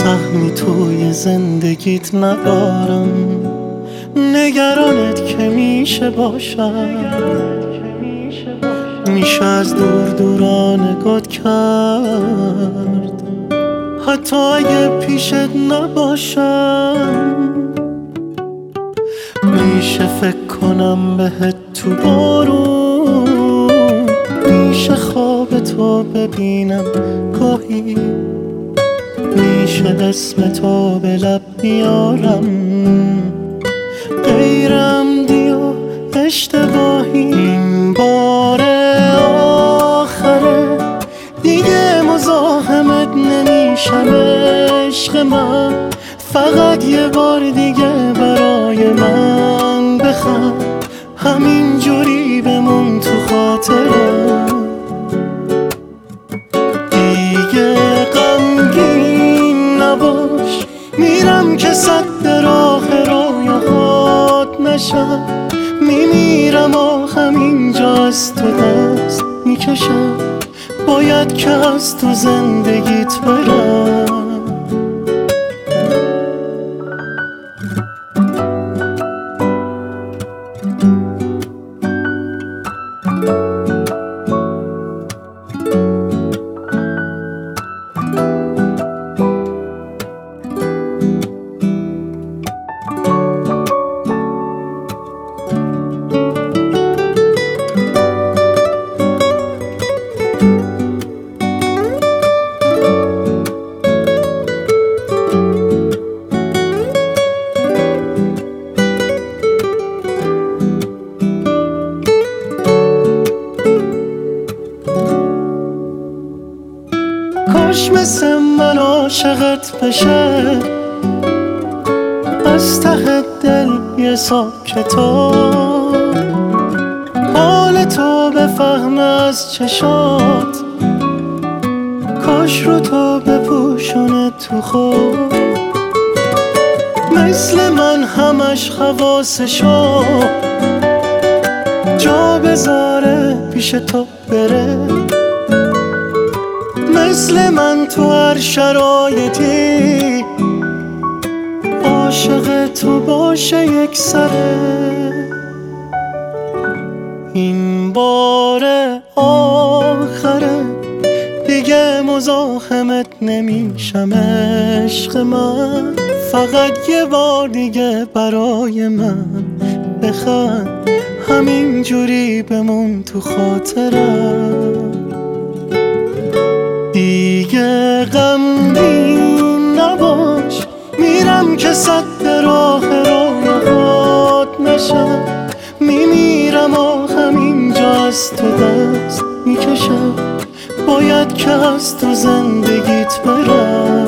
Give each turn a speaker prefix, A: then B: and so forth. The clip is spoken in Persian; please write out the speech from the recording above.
A: سهمی توی زندگیت ندارم، نگرانت که میشه باشم، میشه از دور دوران نگات کرد حتی اگه پیشت نباشم. میشه فکر کنم بهت تو بارون، میشه خواب تو ببینم گاهی، میشه اسم تو به لب بیارم غیر عمدی و اشتباهی. این بار آخره دیگه مزاحمت نمیشم عشق من، فقط یه بار دیگه برای من بخند، همین جوری بمون تو خاطرم. دیگه غمگین نباش، میرم که سد راه رویاهات نشم، میمیرم همینجا از تو دست میکشم، باید که از تو زندگیت برم. کاش مثل من عاشقت بشه، از ته دل یه صاحب کتاب حال تو بفهمه از چشات، کاش رو تو بپوشونه تو خواب، مثل من همش حواسشو جا بذاره پیش تو بره، مثل من تو هر شرایطی عاشق تو باشه یک سره. این بار آخره دیگه مزاحمت نمیشم عشق من، فقط یه بار دیگه برای من بخند، همین جوری بمون تو خاطرم. دیگه غمگین نباش، میرم که سد راه رویاهات نشم، میمیرم همینجا از تو دست میکشم، باید که از تو زندگیت برم.